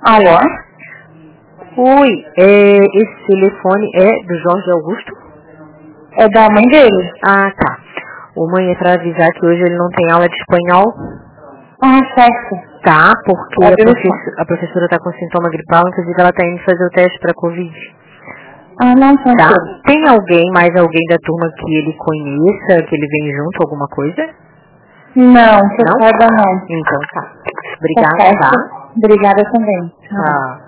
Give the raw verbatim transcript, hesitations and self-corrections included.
Alô? Oi, é, esse telefone é do Jorge Augusto? É da mãe dele. Ah, tá. O mãe é pra avisar que hoje ele não tem aula de espanhol. Ah, certo. Tá, porque É a, dele professora, a professora tá com sintoma gripal, inclusive ela tá indo fazer o teste pra Covid. Ah, não, Tá? tranquilo. Tem alguém, mais alguém da turma que ele conheça, que ele vem junto, alguma coisa? Não, que eu Não? saiba não. Então tá. Tá Obrigada, certo. tá? Obrigada também. Tchau.